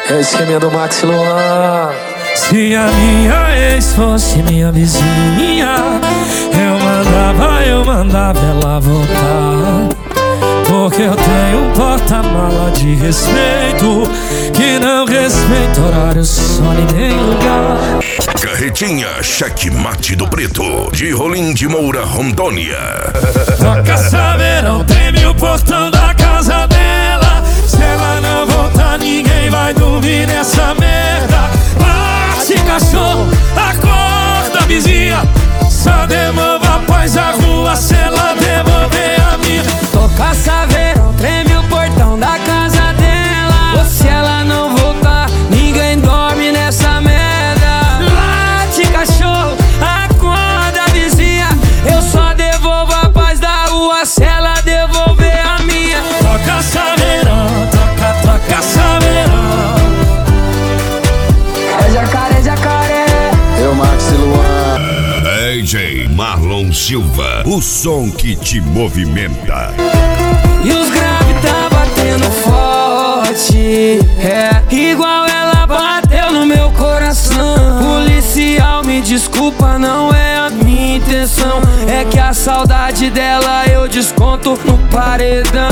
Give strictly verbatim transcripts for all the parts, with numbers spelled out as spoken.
É o esqueminha do Max Luan. Se a minha ex fosse minha vizinha, eu mandava, eu mandava ela voltar. Porque eu tenho um porta-mala de respeito que não respeita horário, sol e nem lugar. Carretinha Checkmate do Preto, de Rolim de Moura, Rondônia. Toca saberão, treme o portão da casa dela. Se ela não voltar, ninguém vai dormir nessa merda. Bate cachorro, acorda vizinha. Só devolva a paz à rua se ela devolver a minha. Toca saberão, treme o portão da casa dela. Se ela não voltar, ninguém dorme nessa merda. Late cachorro, acorda vizinha. Eu só devolvo a paz da rua se ela devolver a minha. Toca saberão, toca, toca saberão. É jacaré, jacaré. Eu, Max Luan. D J Marlon Silva, o som que te movimenta. E os graves tá batendo forte, é igual ela bateu no meu coração. Policial, me desculpa, não é a minha intenção. É que a saudade dela eu desconto no paredão.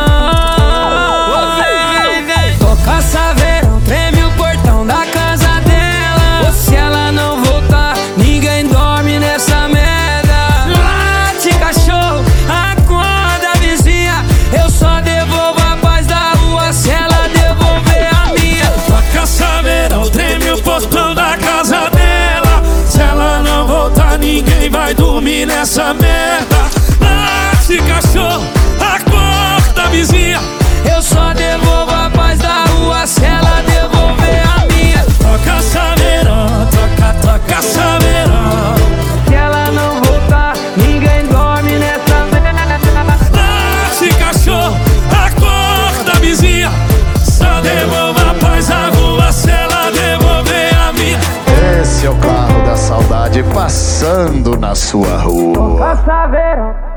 Toca saberão, treme o portão da casa dela. Se ela não voltar, ninguém dorme nessa merda. Late cachorro, acorda vizinha. Eu só devolvo a paz da rua se ela devolver a minha. Toca saberão, treme o portão da casa dela. Se ela não voltar, ninguém vai dormir nessa merda. Late cachorro, acorda vizinha. Eu só devolvo a paz da rua se ela devolver a minha. Toca saberão, toca, toca saberão. Se ela não voltar, ninguém dorme nessa merda. Late cachorro, acorda vizinha. Só devolva a paz à rua se ela devolver a minha. Esse é o carro da saudade passando na sua rua. Toca saberão.